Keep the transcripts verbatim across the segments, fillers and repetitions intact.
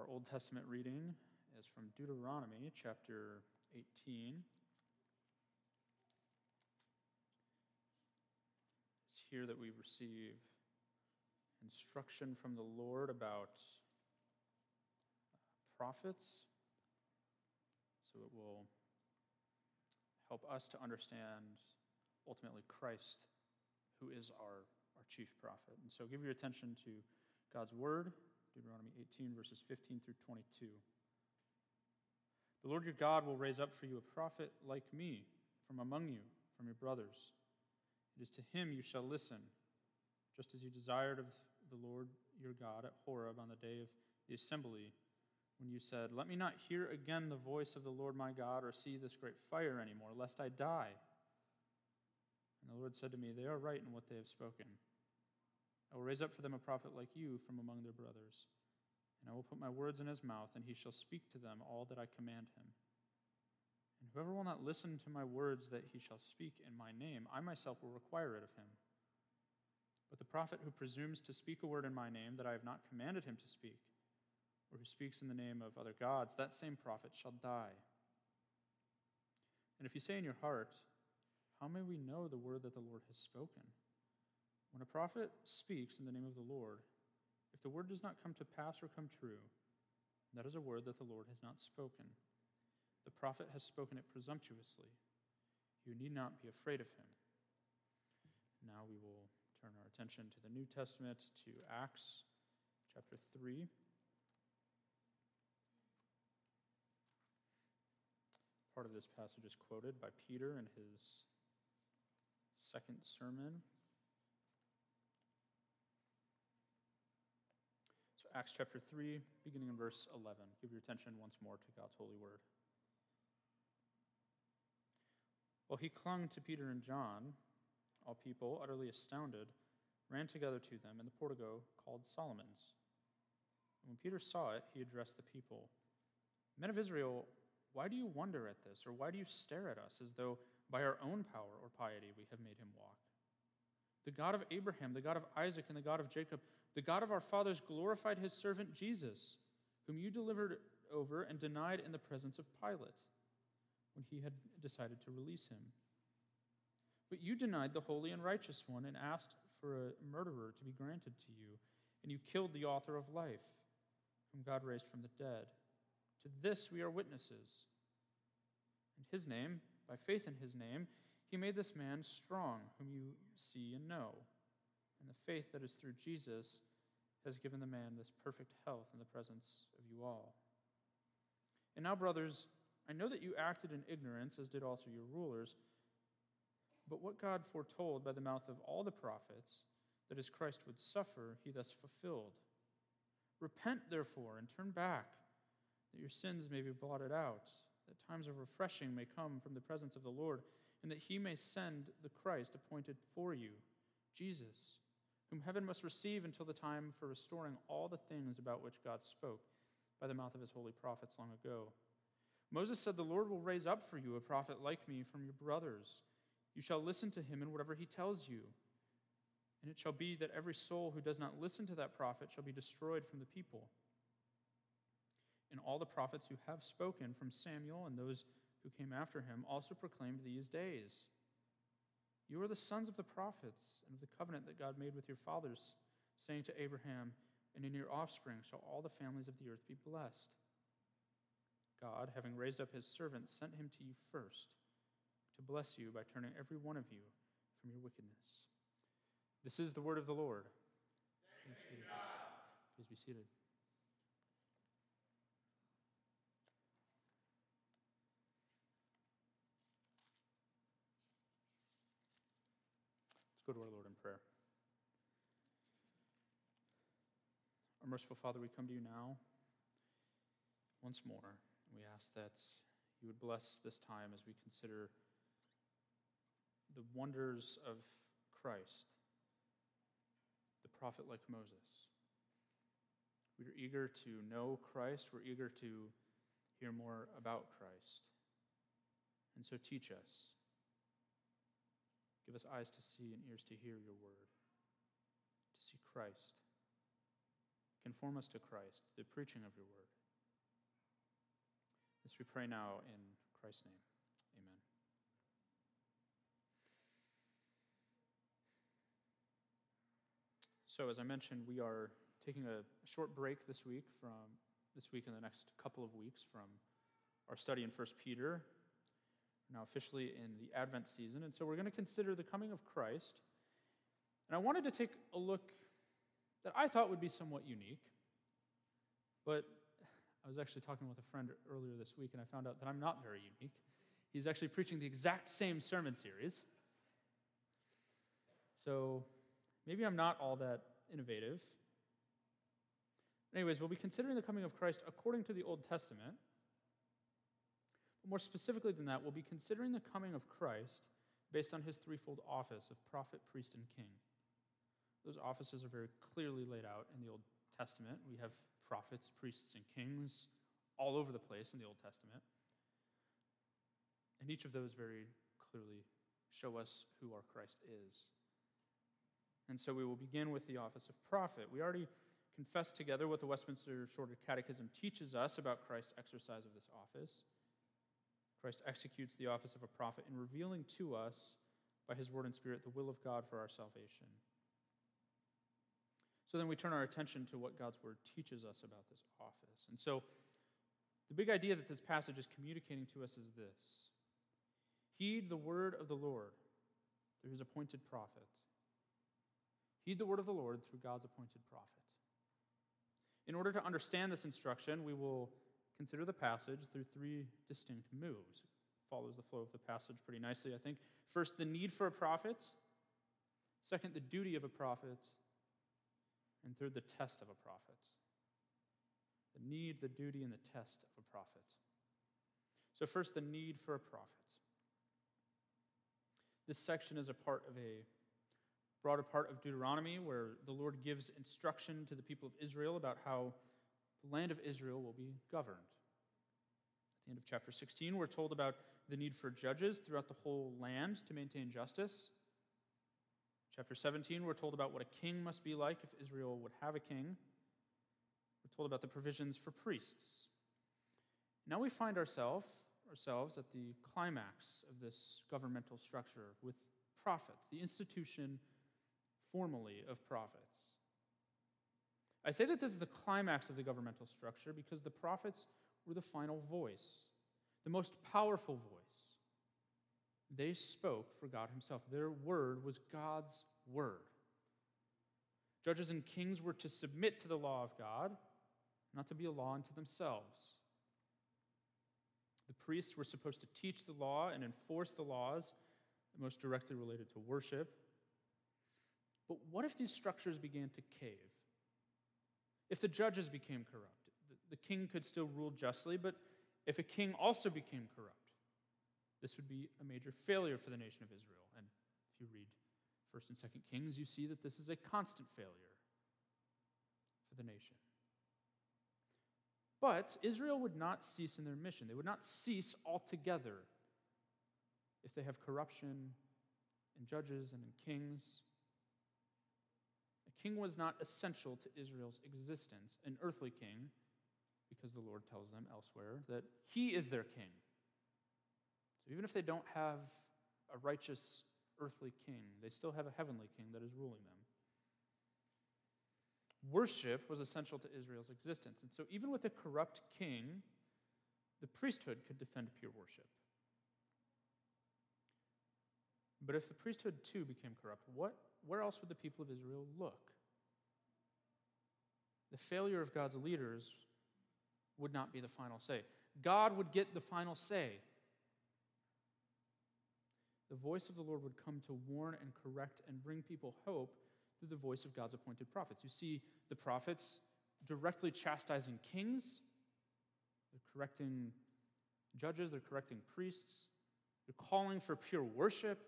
Our Old Testament reading is from Deuteronomy chapter eighteen. It's here that we receive instruction from the Lord about prophets, so it will help us to understand ultimately Christ, who is our, our chief prophet. And so give your attention to God's word, Deuteronomy eighteen, verses fifteen through twenty-two. The Lord your God will raise up for you a prophet like me from among you, from your brothers. It is to him you shall listen, just as you desired of the Lord your God at Horeb on the day of the assembly, when you said, "Let me not hear again the voice of the Lord my God or see this great fire anymore, lest I die." And the Lord said to me, "They are right in what they have spoken. I will raise up for them a prophet like you from among their brothers, and I will put my words in his mouth, and he shall speak to them all that I command him. And whoever will not listen to my words that he shall speak in my name, I myself will require it of him. But the prophet who presumes to speak a word in my name that I have not commanded him to speak, or who speaks in the name of other gods, that same prophet shall die. And if you say in your heart, 'How may we know the word that the Lord has spoken?' When a prophet speaks in the name of the Lord, if the word does not come to pass or come true, that is a word that the Lord has not spoken. The prophet has spoken it presumptuously. You need not be afraid of him." Now we will turn our attention to the New Testament, to Acts chapter three. Part of this passage is quoted by Peter in his second sermon. So Acts chapter three, beginning in verse eleven. Give your attention once more to God's holy word. While he clung to Peter and John, all people, utterly astounded, ran together to them in the portico called Solomon's. And when Peter saw it, he addressed the people. "Men of Israel, why do you wonder at this, or why do you stare at us as though by our own power or piety we have made him walk? The God of Abraham, the God of Isaac, and the God of Jacob, the God of our fathers glorified his servant Jesus, whom you delivered over and denied in the presence of Pilate, when he had decided to release him. But you denied the holy and righteous one and asked for a murderer to be granted to you, and you killed the author of life, whom God raised from the dead. To this we are witnesses. In his name, by faith in his name, he made this man strong, whom you see and know. And the faith that is through Jesus has given the man this perfect health in the presence of you all. And now, brothers, I know that you acted in ignorance, as did also your rulers, but what God foretold by the mouth of all the prophets, that as Christ would suffer, he thus fulfilled. Repent, therefore, and turn back, that your sins may be blotted out, that times of refreshing may come from the presence of the Lord, and that he may send the Christ appointed for you, Jesus, whom heaven must receive until the time for restoring all the things about which God spoke by the mouth of his holy prophets long ago. Moses said, 'The Lord will raise up for you a prophet like me from your brothers. You shall listen to him in whatever he tells you. And it shall be that every soul who does not listen to that prophet shall be destroyed from the people.' And all the prophets who have spoken, from Samuel and those who came after him, also proclaimed these days. You are the sons of the prophets and of the covenant that God made with your fathers, saying to Abraham, 'And in your offspring shall all the families of the earth be blessed.' God, having raised up his servant, sent him to you first, to bless you by turning every one of you from your wickedness." This is the word of the Lord. Thanks be to God. Please be seated. Let's go to our Lord in prayer. Our merciful Father, we come to you now once more. We ask that you would bless this time as we consider the wonders of Christ, the prophet like Moses. We are eager to know Christ. We're eager to hear more about Christ. And so teach us. Give us eyes to see and ears to hear your word, to see Christ. Conform us to Christ, the preaching of your word. This we pray now in Christ's name. Amen. So, as I mentioned, we are taking a short break this week from this week and the next couple of weeks from our study in First Peter. We're now officially in the Advent season, and so we're going to consider the coming of Christ. And I wanted to take a look that I thought would be somewhat unique, but I was actually talking with a friend earlier this week, and I found out that I'm not very unique. He's actually preaching the exact same sermon series. So maybe I'm not all that innovative. Anyways, we'll be considering the coming of Christ according to the Old Testament. But more specifically than that, we'll be considering the coming of Christ based on his threefold office of prophet, priest, and king. Those offices are very clearly laid out in the Old Testament. We have prophets, priests, and kings all over the place in the Old Testament. And each of those very clearly show us who our Christ is. And so we will begin with the office of prophet. We already confessed together what the Westminster Shorter Catechism teaches us about Christ's exercise of this office. Christ executes the office of a prophet in revealing to us, by his word and spirit, the will of God for our salvation. So then we turn our attention to what God's word teaches us about this office. And so the big idea that this passage is communicating to us is this: heed the word of the Lord through his appointed prophet. Heed the word of the Lord through God's appointed prophet. In order to understand this instruction, we will consider the passage through three distinct moves. It follows the flow of the passage pretty nicely, I think. First, the need for a prophet. Second, the duty of a prophet. And third, the test of a prophet. The need, the duty, and the test of a prophet. So first, the need for a prophet. This section is a part of a broader part of Deuteronomy, where the Lord gives instruction to the people of Israel about how the land of Israel will be governed. At the end of chapter sixteen, we're told about the need for judges throughout the whole land to maintain justice. Chapter seventeen, we're told about what a king must be like if Israel would have a king. We're told about the provisions for priests. Now we find ourselves ourselves at the climax of this governmental structure with prophets, the institution formally of prophets. I say that this is the climax of the governmental structure because the prophets were the final voice, the most powerful voice. They spoke for God himself. Their word was God's word. Judges and kings were to submit to the law of God, not to be a law unto themselves. The priests were supposed to teach the law and enforce the laws most directly related to worship. But what if these structures began to cave? If the judges became corrupt, the king could still rule justly, but if a king also became corrupt, this would be a major failure for the nation of Israel. And if you read First and Second Kings, you see that this is a constant failure for the nation. But Israel would not cease in their mission. They would not cease altogether if they have corruption in judges and in kings. A king was not essential to Israel's existence, an earthly king, because the Lord tells them elsewhere that he is their king. So even if they don't have a righteous earthly king, they still have a heavenly king that is ruling them. Worship was essential to Israel's existence. And so even with a corrupt king, the priesthood could defend pure worship. But if the priesthood too became corrupt, what, where else would the people of Israel look? The failure of God's leaders would not be the final say. God would get the final say. The voice of the Lord would come to warn and correct and bring people hope through the voice of God's appointed prophets. You see the prophets directly chastising kings, they're correcting judges, they're correcting priests, they're calling for pure worship.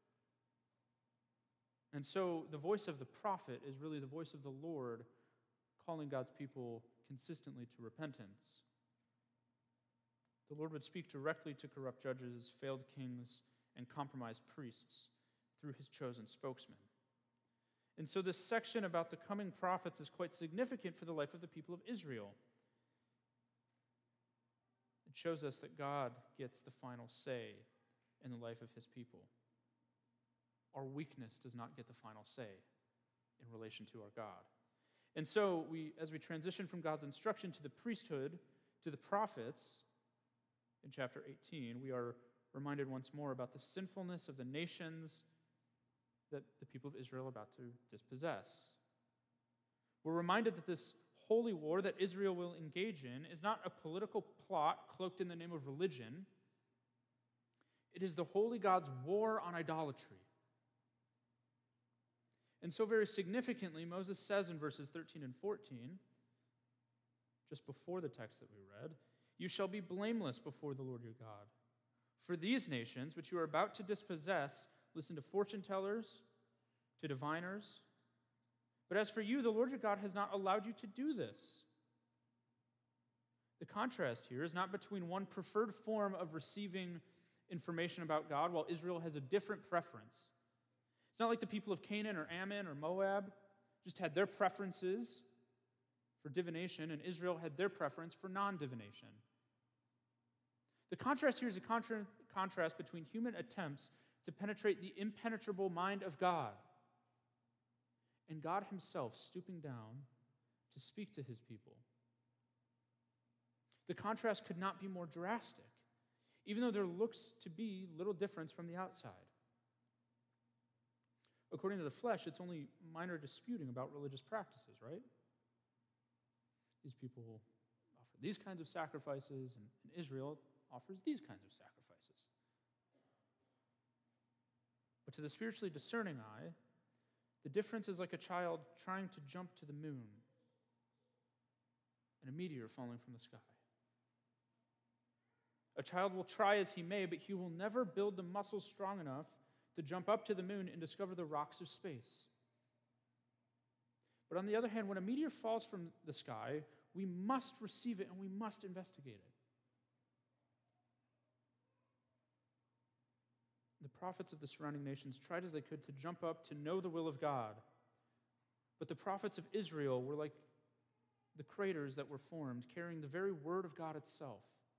And so the voice of the prophet is really the voice of the Lord calling God's people consistently to repentance. The Lord would speak directly to corrupt judges, failed kings, and compromised priests through his chosen spokesman. And so this section about the coming prophets is quite significant for the life of the people of Israel. It shows us that God gets the final say in the life of his people. Our weakness does not get the final say in relation to our God. And so, we, as we transition from God's instruction to the priesthood, to the prophets, in chapter eighteen, we are reminded once more about the sinfulness of the nations that the people of Israel are about to dispossess. We're reminded that this holy war that Israel will engage in is not a political plot cloaked in the name of religion. It is the holy God's war on idolatry. And so very significantly, Moses says in verses thirteen and fourteen, just before the text that we read, "You shall be blameless before the Lord your God. For these nations, which you are about to dispossess, listen to fortune tellers, to diviners. But as for you, the Lord your God has not allowed you to do this." The contrast here is not between one preferred form of receiving information about God while Israel has a different preference. It's not like the people of Canaan or Ammon or Moab just had their preferences for divination, and Israel had their preference for non-divination. The contrast here is a contra- contrast between human attempts to penetrate the impenetrable mind of God and God himself stooping down to speak to his people. The contrast could not be more drastic, even though there looks to be little difference from the outside. According to the flesh, it's only minor disputing about religious practices, right? These people offer these kinds of sacrifices, and, and Israel offers these kinds of sacrifices. But to the spiritually discerning eye, the difference is like a child trying to jump to the moon and a meteor falling from the sky. A child will try as he may, but he will never build the muscles strong enough to jump up to the moon and discover the rocks of space. But on the other hand, when a meteor falls from the sky, we must receive it and we must investigate it. The prophets of the surrounding nations tried as they could to jump up to know the will of God. But the prophets of Israel were like the craters that were formed, carrying the very word of God itself.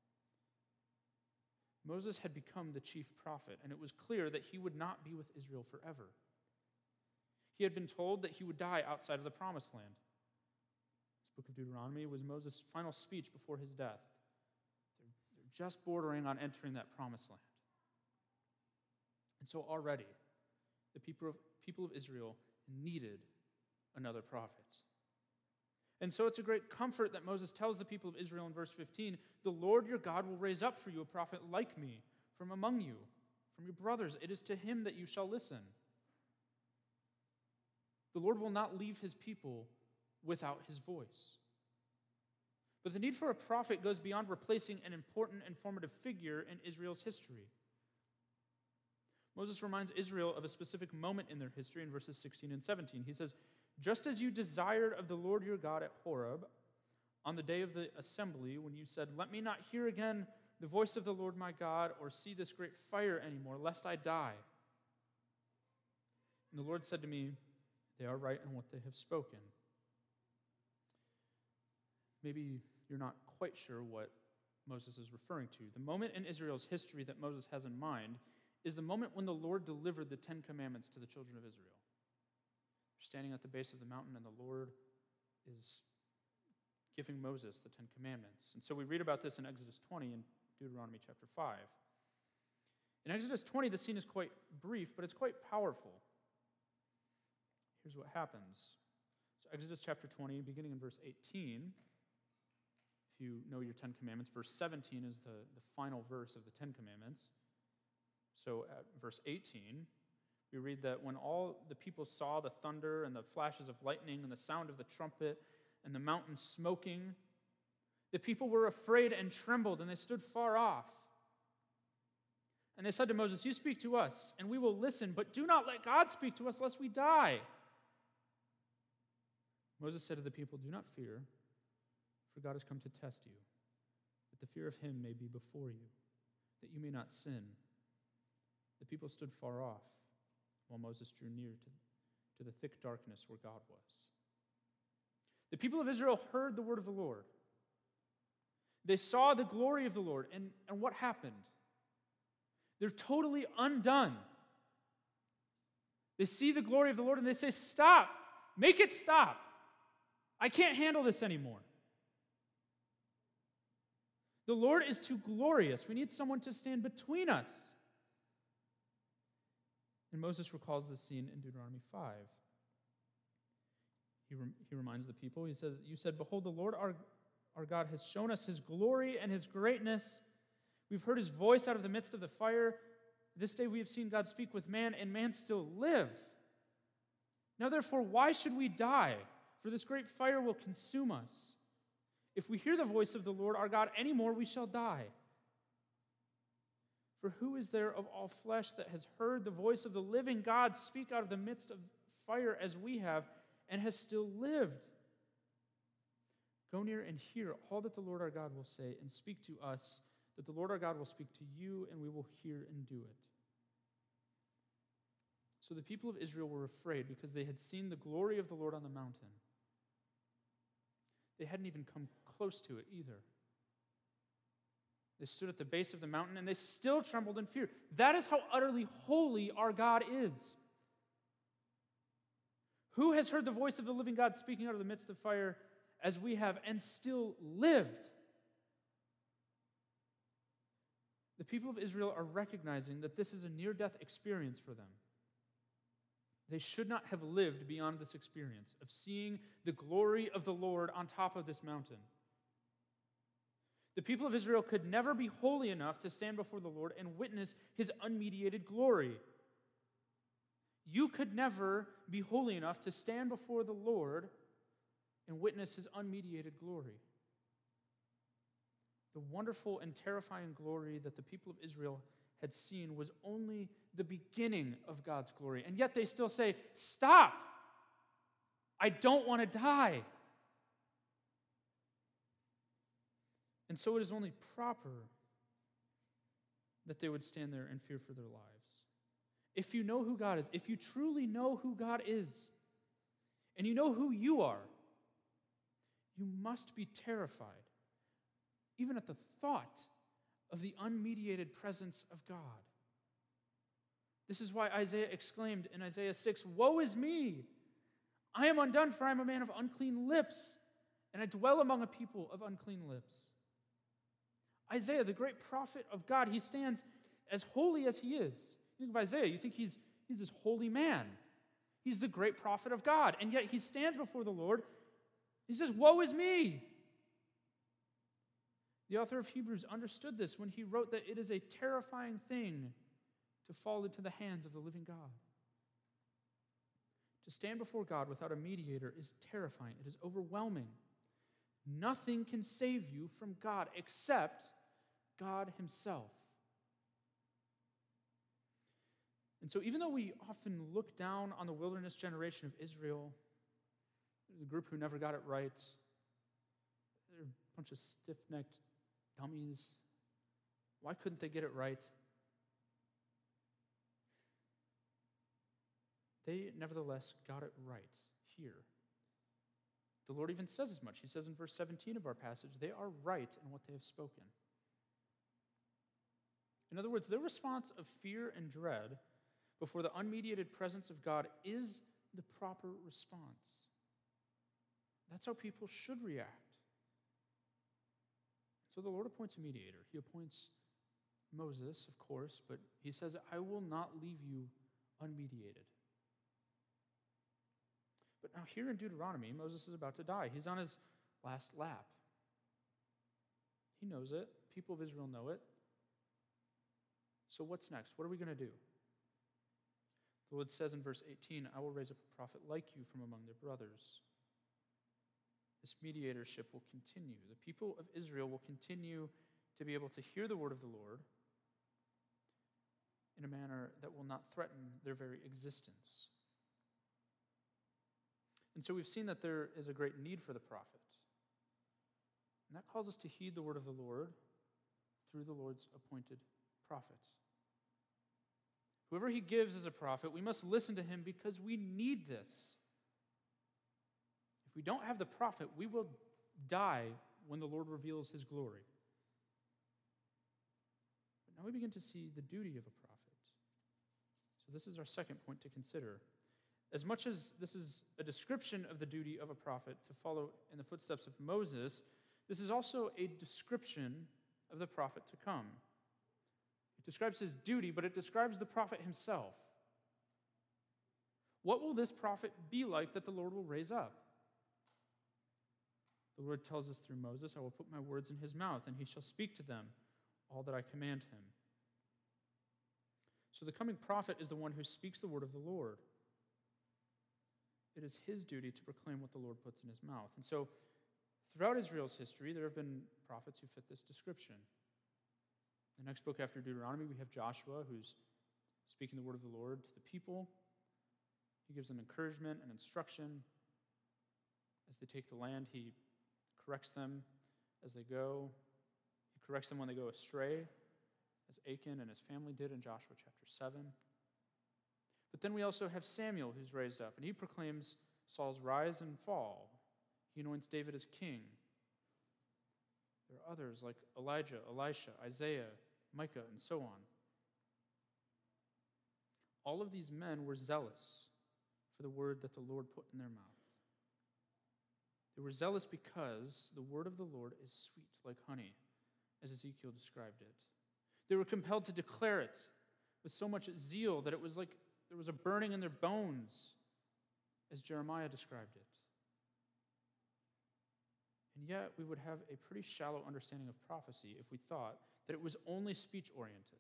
Moses had become the chief prophet, and it was clear that he would not be with Israel forever. He had been told that he would die outside of the promised land. This book of Deuteronomy was Moses' final speech before his death. They're, they're just bordering on entering that promised land. And so already, the people of, people of Israel needed another prophet. And so it's a great comfort that Moses tells the people of Israel in verse fifteen, "The Lord your God will raise up for you a prophet like me from among you, from your brothers. It is to him that you shall listen." The Lord will not leave his people without his voice. But the need for a prophet goes beyond replacing an important and formative figure in Israel's history. Moses reminds Israel of a specific moment in their history in verses sixteen and seventeen. He says, "Just as you desired of the Lord your God at Horeb, on the day of the assembly, when you said, 'Let me not hear again the voice of the Lord my God, or see this great fire anymore, lest I die.' And the Lord said to me, 'They are right in what they have spoken.'" Maybe you're not quite sure what Moses is referring to. The moment in Israel's history that Moses has in mind is the moment when the Lord delivered the Ten Commandments to the children of Israel. They're standing at the base of the mountain, and the Lord is giving Moses the Ten Commandments. And so we read about this in Exodus twenty and Deuteronomy chapter five. In Exodus twenty, the scene is quite brief, but it's quite powerful. Here's what happens. So Exodus chapter twenty, beginning in verse eighteen, if you know your Ten Commandments, verse seventeen is the, the final verse of the Ten Commandments. So at verse eighteen, we read that when all the people saw the thunder and the flashes of lightning and the sound of the trumpet and the mountain smoking, the people were afraid and trembled, and they stood far off. And they said to Moses, "You speak to us, and we will listen, but do not let God speak to us, lest we die." Moses said to the people, "Do not fear, for God has come to test you, that the fear of him may be before you, that you may not sin." The people stood far off, while Moses drew near to, to the thick darkness where God was. The people of Israel heard the word of the Lord. They saw the glory of the Lord, and, and what happened? They're totally undone. They see the glory of the Lord and they say, stop, make it stop. I can't handle this anymore. The Lord is too glorious. We need someone to stand between us. And Moses recalls this scene in Deuteronomy five. He, rem- he reminds the people, he says, you said, behold, the Lord our, our God has shown us his glory and his greatness. We've heard his voice out of the midst of the fire. This day we have seen God speak with man, and man still live. Now therefore, why should we die? For this great fire will consume us. If we hear the voice of the Lord our God any more, we shall die. For who is there of all flesh that has heard the voice of the living God speak out of the midst of fire as we have, and has still lived? Go near and hear all that the Lord our God will say, and speak to us, that the Lord our God will speak to you, and we will hear and do it. So the people of Israel were afraid because they had seen the glory of the Lord on the mountain. They hadn't even come close to it either. They stood at the base of the mountain and they still trembled in fear. That is how utterly holy our God is. Who has heard the voice of the living God speaking out of the midst of fire as we have and still lived? The people of Israel are recognizing that this is a near-death experience for them. They should not have lived beyond this experience of seeing the glory of the Lord on top of this mountain. The people of Israel could never be holy enough to stand before the Lord and witness his unmediated glory. You could never be holy enough to stand before the Lord and witness his unmediated glory. The wonderful and terrifying glory that the people of Israel had seen was only the beginning of God's glory. And yet they still say, stop! I don't want to die. And so it is only proper that they would stand there and fear for their lives. If you know who God is, if you truly know who God is, and you know who you are, you must be terrified, even at the thought of the unmediated presence of God. This is why Isaiah exclaimed in Isaiah six, woe is me! I am undone, for I am a man of unclean lips, and I dwell among a people of unclean lips. Isaiah, the great prophet of God, he stands as holy as he is. You think of Isaiah, you think he's, he's this holy man. He's the great prophet of God, and yet he stands before the Lord. He says, woe is me! The author of Hebrews understood this when he wrote that it is a terrifying thing to fall into the hands of the living God. To stand before God without a mediator is terrifying. It is overwhelming. Nothing can save you from God except God himself. And so even though we often look down on the wilderness generation of Israel, the group who never got it right, they're a bunch of stiff-necked dummies. Why couldn't they get it right? They nevertheless got it right here. The Lord even says as much. He says in verse seventeen of our passage, they are right in what they have spoken. In other words, their response of fear and dread before the unmediated presence of God is the proper response. That's how people should react. So the Lord appoints a mediator. He appoints Moses, of course, but he says, I will not leave you unmediated. But now here in Deuteronomy, Moses is about to die. He's on his last lap. He knows it. People of Israel know it. So what's next? What are we going to do? The Lord says in verse eighteen, I will raise up a prophet like you from among their brothers. This mediatorship will continue. The people of Israel will continue to be able to hear the word of the Lord in a manner that will not threaten their very existence. And so we've seen that there is a great need for the prophet. And that calls us to heed the word of the Lord through the Lord's appointed prophet, Whoever he gives as a prophet, we must listen to him because we need this. If we don't have the prophet, we will die when the Lord reveals his glory. But now we begin to see the duty of a prophet. So this is our second point to consider. As much as this is a description of the duty of a prophet to follow in the footsteps of Moses, this is also a description of the prophet to come. It describes his duty, but it describes the prophet himself. What will this prophet be like that the Lord will raise up? The Lord tells us through Moses, I will put my words in his mouth, and he shall speak to them all that I command him. So the coming prophet is the one who speaks the word of the Lord. It is his duty to proclaim what the Lord puts in his mouth. And so, throughout Israel's history, there have been prophets who fit this description. The next book after Deuteronomy, we have Joshua, who's speaking the word of the Lord to the people. He gives them encouragement and instruction. As they take the land, he corrects them as they go. He corrects them when they go astray, as Achan and his family did in Joshua chapter seven. But then we also have Samuel, who's raised up, and he proclaims Saul's rise and fall. He anoints David as king. There are others like Elijah, Elisha, Isaiah, Micah, and so on. All of these men were zealous for the word that the Lord put in their mouth. They were zealous because the word of the Lord is sweet like honey, as Ezekiel described it. They were compelled to declare it with so much zeal that it was like there was a burning in their bones, as Jeremiah described it. And yet, we would have a pretty shallow understanding of prophecy if we thought that it was only speech-oriented.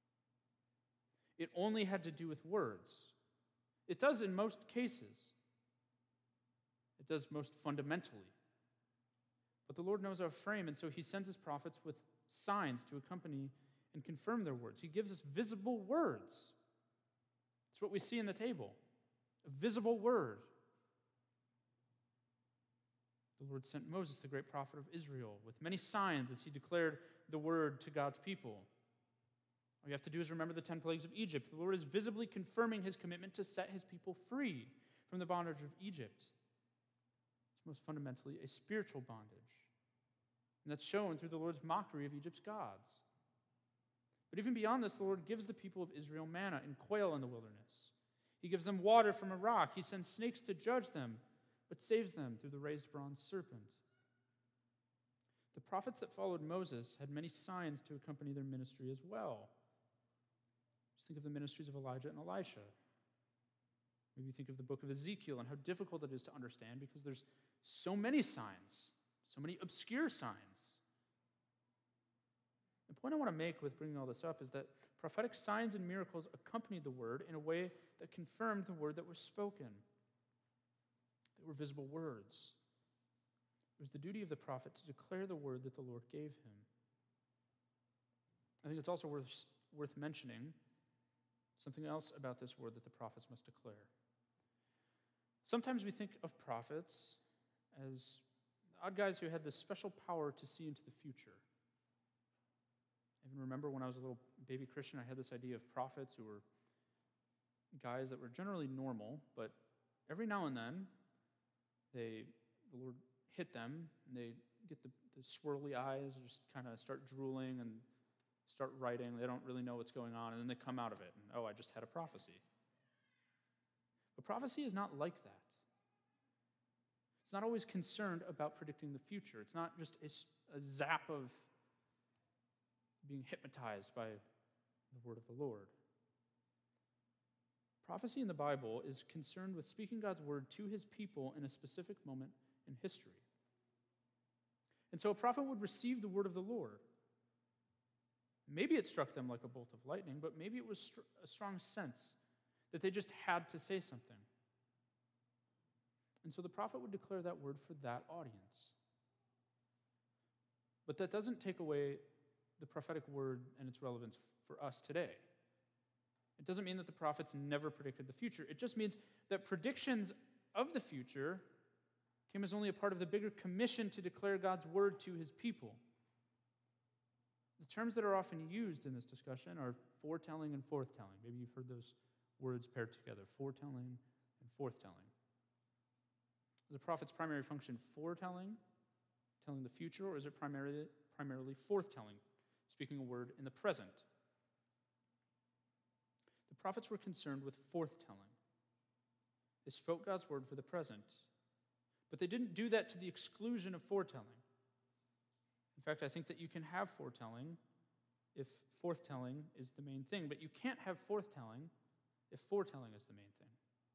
It only had to do with words. It does in most cases. It does most fundamentally. But the Lord knows our frame, and so he sends his prophets with signs to accompany and confirm their words. He gives us visible words. It's what we see in the table, a visible word. The Lord sent Moses, the great prophet of Israel, with many signs as he declared the word to God's people. All you have to do is remember the ten plagues of Egypt. The Lord is visibly confirming his commitment to set his people free from the bondage of Egypt. It's most fundamentally a spiritual bondage. And that's shown through the Lord's mockery of Egypt's gods. But even beyond this, the Lord gives the people of Israel manna and quail in the wilderness. He gives them water from a rock. He sends snakes to judge them, but saves them through the raised bronze serpent. The prophets that followed Moses had many signs to accompany their ministry as well. Just think of the ministries of Elijah and Elisha. Maybe think of the book of Ezekiel and how difficult it is to understand because there's so many signs, so many obscure signs. The point I want to make with bringing all this up is that prophetic signs and miracles accompanied the word in a way that confirmed the word that was spoken. They were visible words. It was the duty of the prophet to declare the word that the Lord gave him. I think it's also worth, worth mentioning something else about this word that the prophets must declare. Sometimes we think of prophets as odd guys who had this special power to see into the future. I even remember when I was a little baby Christian, I had this idea of prophets who were guys that were generally normal, but every now and then, they the Lord hit them, and they get the, the swirly eyes, and just kind of start drooling and start writing. They don't really know what's going on, and then they come out of it, and oh, I just had a prophecy. But prophecy is not like that. It's not always concerned about predicting the future. It's not just a, a zap of being hypnotized by the word of the Lord. Prophecy in the Bible is concerned with speaking God's word to his people in a specific moment in history. And so a prophet would receive the word of the Lord. Maybe it struck them like a bolt of lightning, but maybe it was a strong sense that they just had to say something. And so the prophet would declare that word for that audience. But that doesn't take away the prophetic word and its relevance for us today. It doesn't mean that the prophets never predicted the future. It just means that predictions of the future came as only a part of the bigger commission to declare God's word to his people. The terms that are often used in this discussion are foretelling and forthtelling. Maybe you've heard those words paired together, foretelling and forthtelling. Is the prophet's primary function foretelling, telling the future, or is it primarily, primarily forthtelling, speaking a word in the present? The prophets were concerned with forthtelling. They spoke God's word for the present, but they didn't do that to the exclusion of foretelling. In fact, I think that you can have foretelling if forthtelling is the main thing, but you can't have forthtelling if foretelling is the main thing.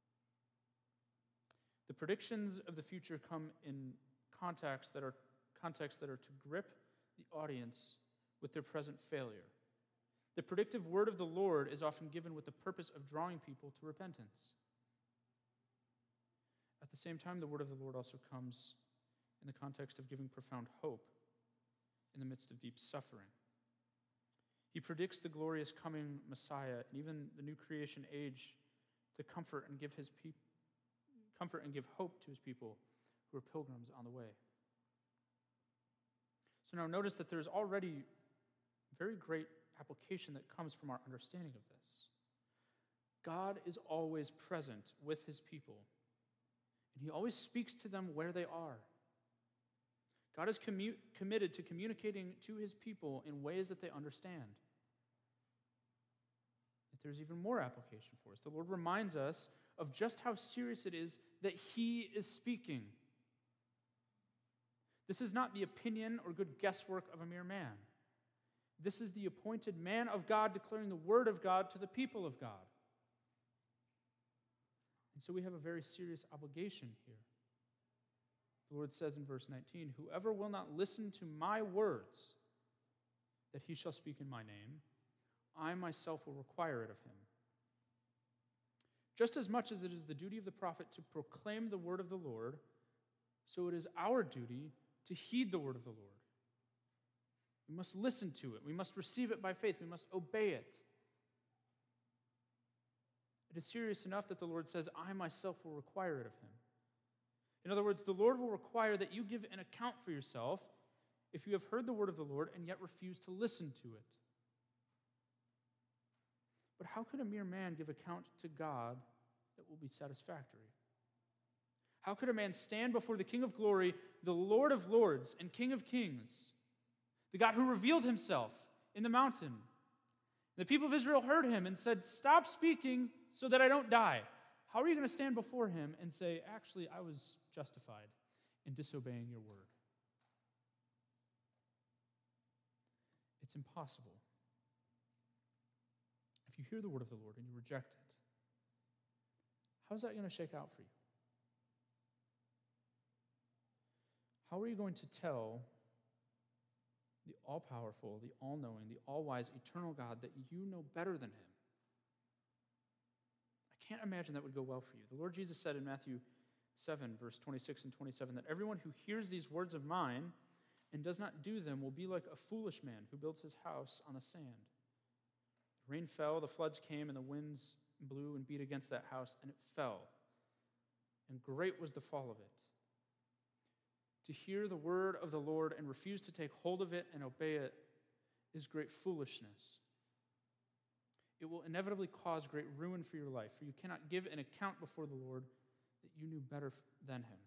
The predictions of the future come in contexts that are contexts that are to grip the audience with their present failure. The predictive word of the Lord is often given with the purpose of drawing people to repentance. At the same time, the word of the Lord also comes in the context of giving profound hope in the midst of deep suffering. He predicts the glorious coming Messiah and even the new creation age to comfort and give his people comfort and give hope to his people who are pilgrims on the way. So now notice that there's already very great application that comes from our understanding of this. God is always present with his people, and he always speaks to them where they are. God is commu- committed to communicating to his people in ways that they understand. If there's even more application for us, the Lord reminds us of just how serious it is that he is speaking. This is not the opinion or good guesswork of a mere man. This is the appointed man of God declaring the word of God to the people of God. And so we have a very serious obligation here. The Lord says in verse nineteen, "Whoever will not listen to my words that he shall speak in my name, I myself will require it of him." Just as much as it is the duty of the prophet to proclaim the word of the Lord, so it is our duty to heed the word of the Lord. We must listen to it. We must receive it by faith. We must obey it. It is serious enough that the Lord says, "I myself will require it of him." In other words, the Lord will require that you give an account for yourself if you have heard the word of the Lord and yet refuse to listen to it. But how could a mere man give account to God that will be satisfactory? How could a man stand before the King of glory, the Lord of lords and King of kings, the God who revealed himself in the mountain? The people of Israel heard him and said, "Stop speaking so that I don't die." How are you going to stand before him and say, "Actually, I was justified in disobeying your word"? It's impossible. If you hear the word of the Lord and you reject it, how's that going to shake out for you? How are you going to tell the all-powerful, the all-knowing, the all-wise, eternal God that you know better than him? I can't imagine that would go well for you. The Lord Jesus said in Matthew seven, verse twenty-six and twenty-seven, that everyone who hears these words of mine and does not do them will be like a foolish man who built his house on the sand. The rain fell, the floods came, and the winds blew and beat against that house, and it fell. And great was the fall of it. To hear the word of the Lord and refuse to take hold of it and obey it is great foolishness. It will inevitably cause great ruin for your life, for you cannot give an account before the Lord that you knew better than him.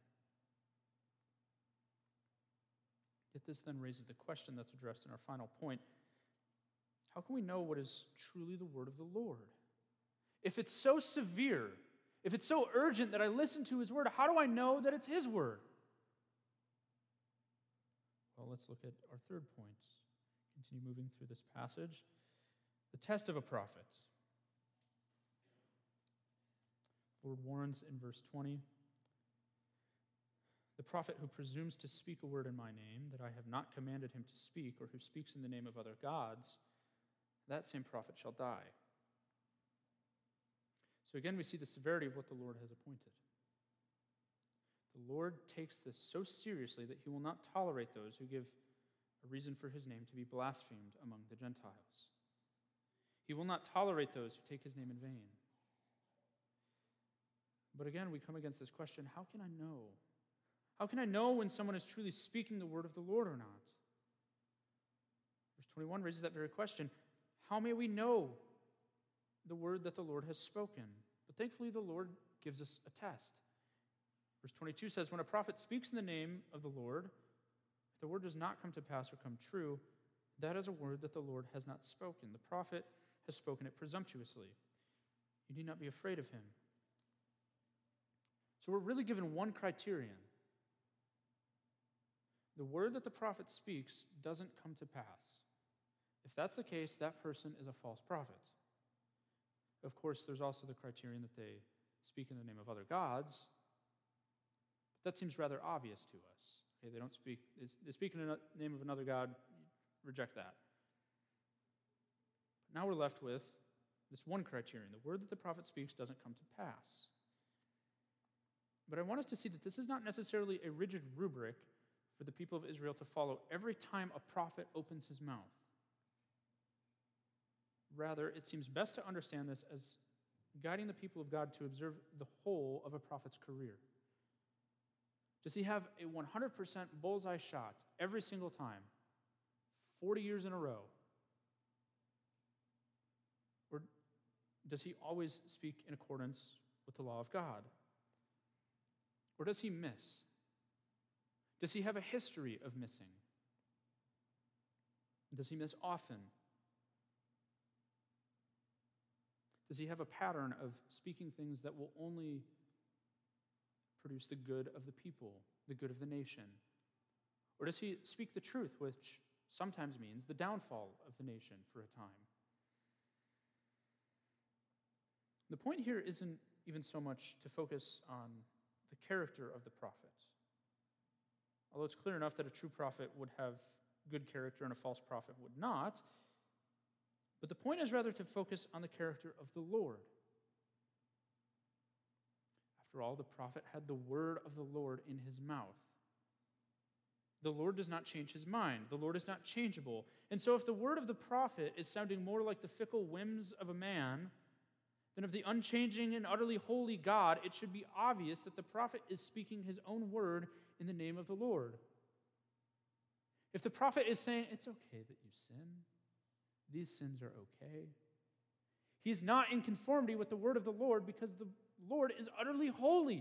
Yet this then raises the question that's addressed in our final point. How can we know what is truly the word of the Lord? If it's so severe, if it's so urgent that I listen to his word, how do I know that it's his word? Well, let's look at our third point. Continue moving through this passage. The test of a prophet. The Lord warns in verse twenty, "The prophet who presumes to speak a word in my name that I have not commanded him to speak, or who speaks in the name of other gods, that same prophet shall die." So again, we see the severity of what the Lord has appointed. The Lord takes this so seriously that he will not tolerate those who give a reason for his name to be blasphemed among the Gentiles. He will not tolerate those who take his name in vain. But again, we come against this question, how can I know? How can I know when someone is truly speaking the word of the Lord or not? Verse twenty-one raises that very question. How may we know the word that the Lord has spoken? But thankfully, the Lord gives us a test. Verse twenty-two says, when a prophet speaks in the name of the Lord, if the word does not come to pass or come true, that is a word that the Lord has not spoken. The prophet has spoken it presumptuously. You need not be afraid of him. So we're really given one criterion. The word that the prophet speaks doesn't come to pass. If that's the case, that person is a false prophet. Of course, there's also the criterion that they speak in the name of other gods. But that seems rather obvious to us. Okay, they don't speak, they speak in the name of another god, reject that. But now we're left with this one criterion. The word that the prophet speaks doesn't come to pass. But I want us to see that this is not necessarily a rigid rubric for the people of Israel to follow every time a prophet opens his mouth. Rather, it seems best to understand this as guiding the people of God to observe the whole of a prophet's career. Does he have a one hundred percent bullseye shot every single time, forty years in a row? Or does he always speak in accordance with the law of God? Or does he miss? Does he have a history of missing? Does he miss often? Does he have a pattern of speaking things that will only produce the good of the people, the good of the nation? Or does he speak the truth, which sometimes means the downfall of the nation for a time? The point here isn't even so much to focus on the character of the prophet. Although it's clear enough that a true prophet would have good character and a false prophet would not, but the point is rather to focus on the character of the Lord. After all, the prophet had the word of the Lord in his mouth. The Lord does not change his mind. The Lord is not changeable. And so if the word of the prophet is sounding more like the fickle whims of a man than of the unchanging and utterly holy God, it should be obvious that the prophet is speaking his own word in the name of the Lord. If the prophet is saying, it's okay that you sin, these sins are okay, he's not in conformity with the word of the Lord because the Lord is utterly holy.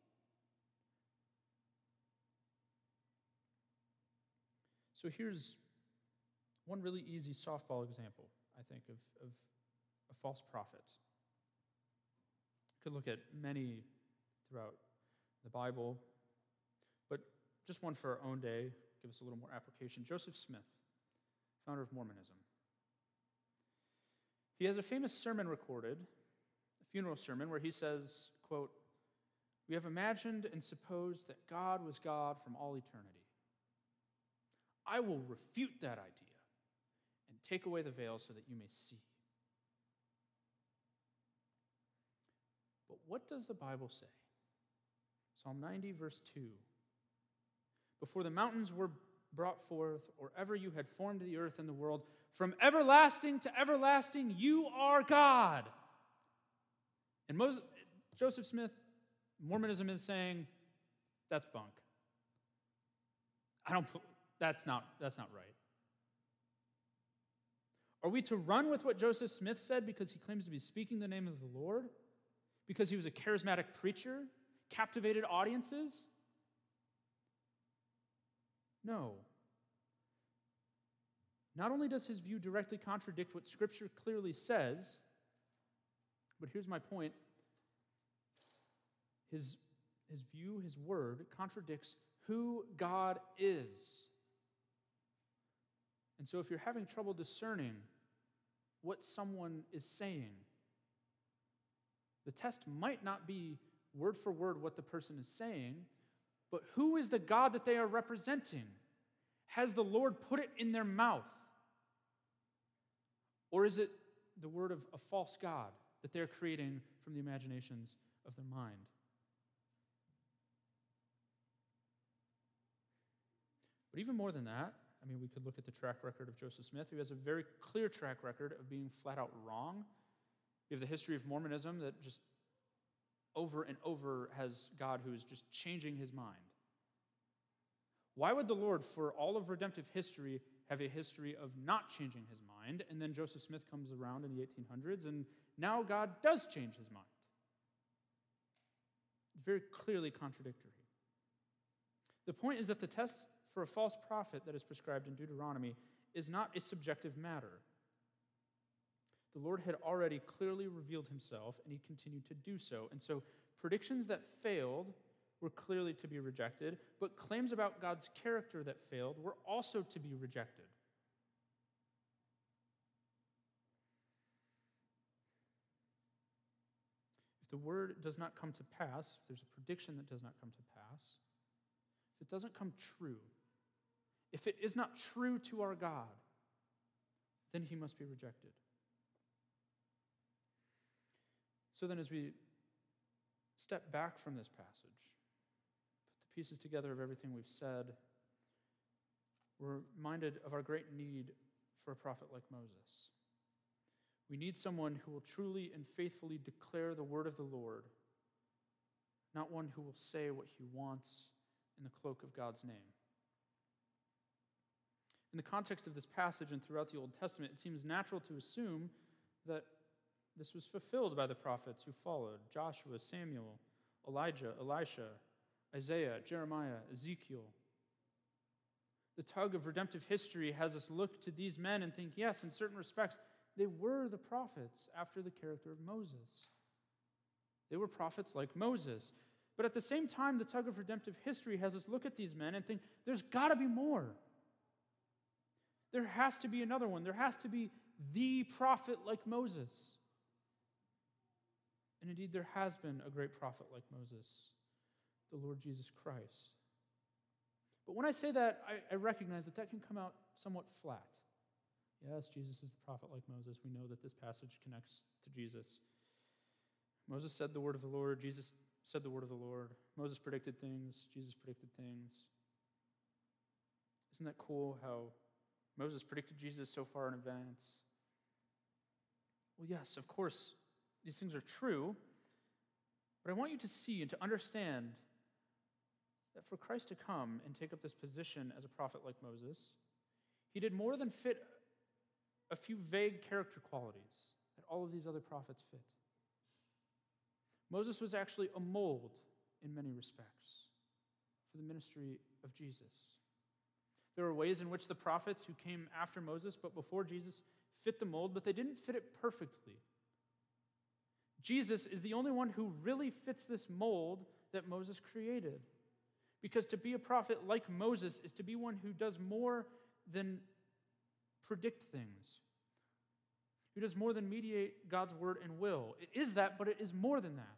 So here's one really easy softball example, I think, of, of a false prophet. You could look at many throughout the Bible, but just one for our own day, give us a little more application. Joseph Smith, founder of Mormonism. He has a famous sermon recorded, a funeral sermon, where he says, quote, "We have imagined and supposed that God was God from all eternity. I will refute that idea and take away the veil so that you may see." But what does the Bible say? Psalm ninety, verse two. "Before the mountains were brought forth, or ever you had formed the earth and the world, from everlasting to everlasting, you are God." And Moses, Joseph Smith, Mormonism is saying, that's bunk. I don't, that's not, that's not right. Are we to run with what Joseph Smith said because he claims to be speaking the name of the Lord? Because he was a charismatic preacher, captivated audiences? No. Not only does his view directly contradict what Scripture clearly says, but here's my point. His, his view, his word, contradicts who God is. And so if you're having trouble discerning what someone is saying, the test might not be word for word what the person is saying, but who is the God that they are representing? Has the Lord put it in their mouth? Or is it the word of a false God that they're creating from the imaginations of their mind? But even more than that, I mean, we could look at the track record of Joseph Smith, who has a very clear track record of being flat out wrong. We have the history of Mormonism that just over and over has God who is just changing his mind. Why would the Lord, for all of redemptive history, have a history of not changing his mind, and then Joseph Smith comes around in the eighteen hundreds, and now God does change his mind. It's very clearly contradictory. The point is that the test for a false prophet that is prescribed in Deuteronomy is not a subjective matter. The Lord had already clearly revealed himself, and he continued to do so. And so predictions that failed were clearly to be rejected, but claims about God's character that failed were also to be rejected. If the word does not come to pass, if there's a prediction that does not come to pass, if it doesn't come true, if it is not true to our God, then he must be rejected. So then as we step back from this passage, put the pieces together of everything we've said, we're reminded of our great need for a prophet like Moses. We need someone who will truly and faithfully declare the word of the Lord, not one who will say what he wants in the cloak of God's name. In the context of this passage and throughout the Old Testament, it seems natural to assume that this was fulfilled by the prophets who followed: Joshua, Samuel, Elijah, Elisha, Isaiah, Jeremiah, Ezekiel. The tug of redemptive history has us look to these men and think, yes, in certain respects, they were the prophets after the character of Moses. They were prophets like Moses. But at the same time, the tug of redemptive history has us look at these men and think, there's got to be more. There has to be another one. There has to be the prophet like Moses. And indeed, there has been a great prophet like Moses, the Lord Jesus Christ. But when I say that, I, I recognize that that can come out somewhat flat. Yes, Jesus is the prophet like Moses. We know that this passage connects to Jesus. Moses said the word of the Lord. Jesus said the word of the Lord. Moses predicted things. Jesus predicted things. Isn't that cool how Moses predicted Jesus so far in advance? Well, yes, of course, these things are true, but I want you to see and to understand that for Christ to come and take up this position as a prophet like Moses, he did more than fit a few vague character qualities that all of these other prophets fit. Moses was actually a mold in many respects for the ministry of Jesus. There were ways in which the prophets who came after Moses but before Jesus fit the mold, but they didn't fit it perfectly. Jesus is the only one who really fits this mold that Moses created. Because to be a prophet like Moses is to be one who does more than predict things, who does more than mediate God's word and will. It is that, but it is more than that.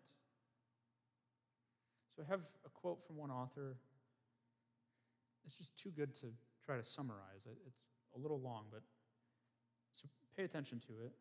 So I have a quote from one author. It's just too good to try to summarize. It's a little long, but so pay attention to it.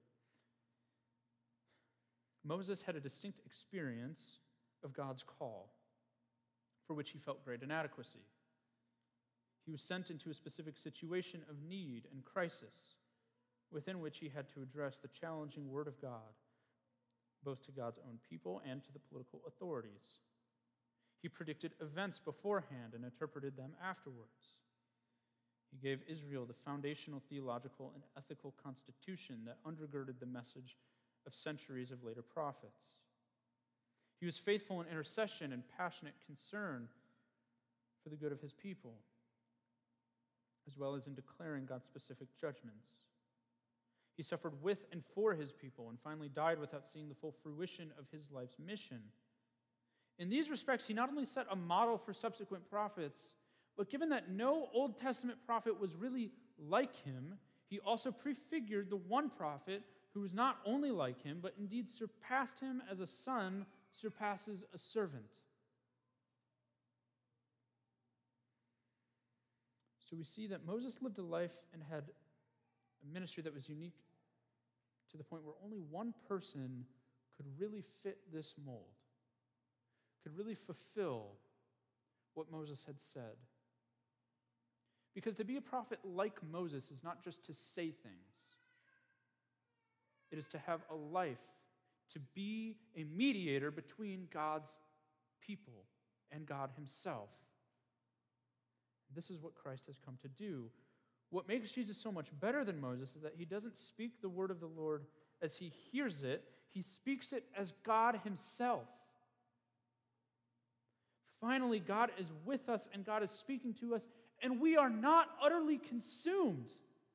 Moses had a distinct experience of God's call, for which he felt great inadequacy. He was sent into a specific situation of need and crisis, within which he had to address the challenging word of God, both to God's own people and to the political authorities. He predicted events beforehand and interpreted them afterwards. He gave Israel the foundational theological and ethical constitution that undergirded the message of centuries of later prophets. He was faithful in intercession and passionate concern for the good of his people, as well as in declaring God's specific judgments. He suffered with and for his people and finally died without seeing the full fruition of his life's mission. In these respects, he not only set a model for subsequent prophets, but given that no Old Testament prophet was really like him, he also prefigured the one prophet who was not only like him, but indeed surpassed him as a son surpasses a servant. So we see that Moses lived a life and had a ministry that was unique to the point where only one person could really fit this mold, could really fulfill what Moses had said. Because to be a prophet like Moses is not just to say things. It is to have a life, to be a mediator between God's people and God himself. This is what Christ has come to do. What makes Jesus so much better than Moses is that he doesn't speak the word of the Lord as he hears it, he speaks it as God himself. Finally, God is with us and God is speaking to us, and we are not utterly consumed.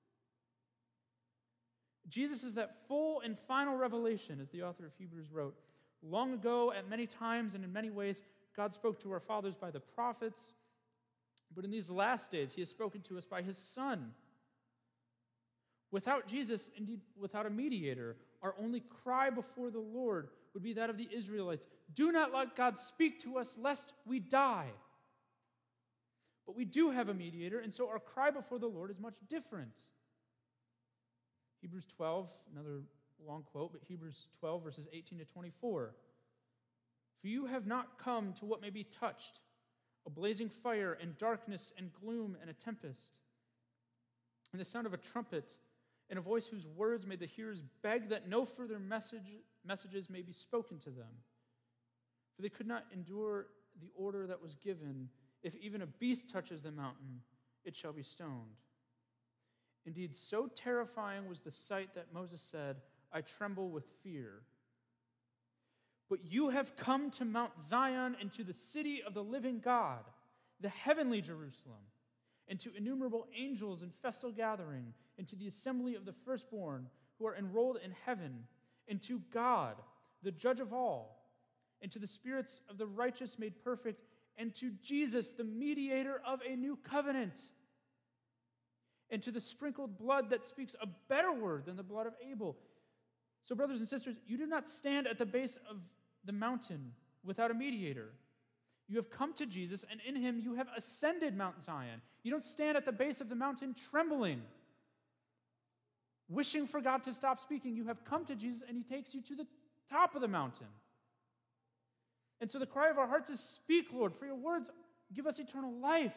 Jesus is that full and final revelation, as the author of Hebrews wrote. Long ago, at many times and in many ways, God spoke to our fathers by the prophets, but in these last days, he has spoken to us by his Son. Without Jesus, indeed without a mediator, our only cry before the Lord would be that of the Israelites. Do not let God speak to us, lest we die. But we do have a mediator, and so our cry before the Lord is much different. Hebrews twelve, another long quote, but Hebrews twelve, verses eighteen to twenty-four. For you have not come to what may be touched, a blazing fire and darkness and gloom and a tempest, and the sound of a trumpet, and a voice whose words made the hearers beg that no further message, messages may be spoken to them. For they could not endure the order that was given. If even a beast touches the mountain, it shall be stoned. Indeed, so terrifying was the sight that Moses said, I tremble with fear. But you have come to Mount Zion and to the city of the living God, the heavenly Jerusalem, and to innumerable angels in festal gathering, and to the assembly of the firstborn who are enrolled in heaven, and to God, the judge of all, and to the spirits of the righteous made perfect, and to Jesus, the mediator of a new covenant, and to the sprinkled blood that speaks a better word than the blood of Abel. So, brothers and sisters, you do not stand at the base of the mountain without a mediator. You have come to Jesus, and in him you have ascended Mount Zion. You don't stand at the base of the mountain trembling, wishing for God to stop speaking. You have come to Jesus, and he takes you to the top of the mountain. And so the cry of our hearts is, speak, Lord, for your words give us eternal life.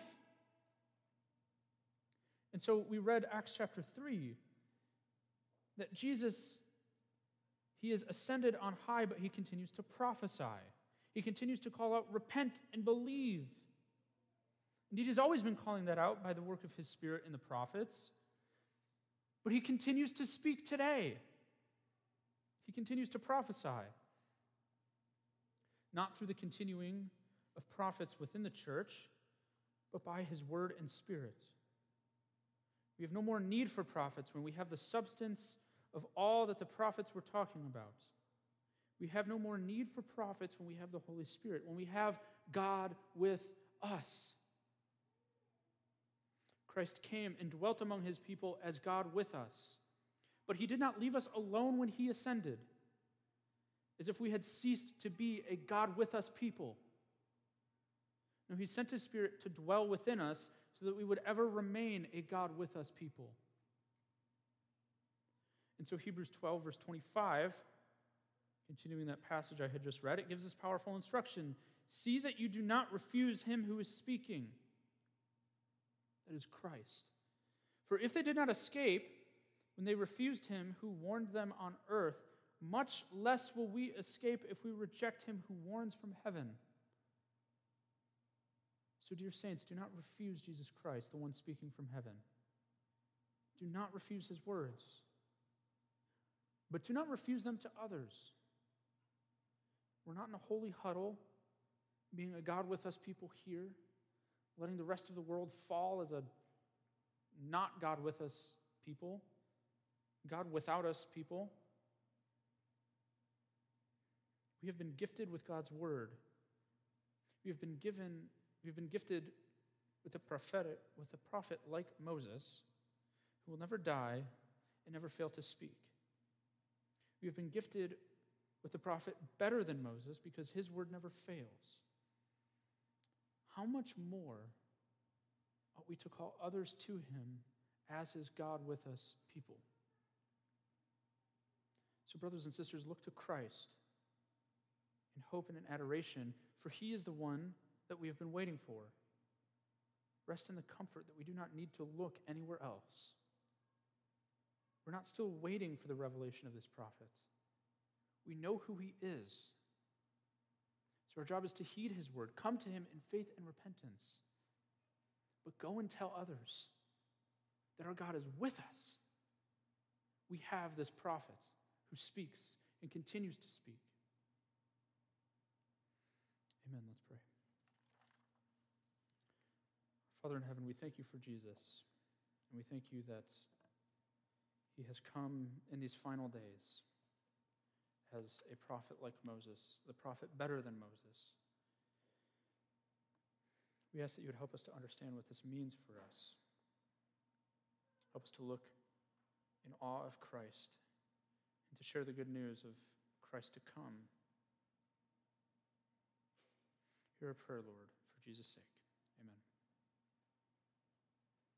And so we read Acts chapter three, that Jesus, he is ascended on high, but he continues to prophesy. He continues to call out, repent and believe. Indeed, he's always been calling that out by the work of his Spirit in the prophets, but he continues to speak today. He continues to prophesy. Not through the continuing of prophets within the church, but by his word and Spirit. We have no more need for prophets when we have the substance of all that the prophets were talking about. We have no more need for prophets when we have the Holy Spirit, when we have God with us. Christ came and dwelt among his people as God with us. But he did not leave us alone when he ascended, as if we had ceased to be a God with us people. No, he sent his Spirit to dwell within us so that we would ever remain a God with us people. And so Hebrews twelve, verse twenty-five, continuing that passage I had just read, it gives us powerful instruction. See that you do not refuse him who is speaking. That is Christ. For if they did not escape when they refused him who warned them on earth, much less will we escape if we reject him who warns from heaven. So, dear saints, do not refuse Jesus Christ, the one speaking from heaven. Do not refuse his words. But do not refuse them to others. We're not in a holy huddle, being a God with us people here, letting the rest of the world fall as a not God with us people, God without us people. We have been gifted with God's word. We have been given, we've been gifted with a prophet, with a prophet like Moses, who will never die and never fail to speak. We have been gifted with a prophet better than Moses because his word never fails. How much more ought we to call others to him as his God with us people? So, brothers and sisters, look to Christ in hope and in adoration, for he is the one that we have been waiting for. Rest in the comfort that we do not need to look anywhere else. We're not still waiting for the revelation of this prophet. We know who he is. So our job is to heed his word. Come to him in faith and repentance. But go and tell others. that our God is with us. We have this prophet who speaks and continues to speak. Amen. Let's pray. Father in heaven, we thank you for Jesus, and we thank you that he has come in these final days as a prophet like Moses, the prophet better than Moses. We ask that you would help us to understand what this means for us. Help us to look in awe of Christ and to share the good news of Christ to come. Hear our prayer, Lord, for Jesus' sake. Amen.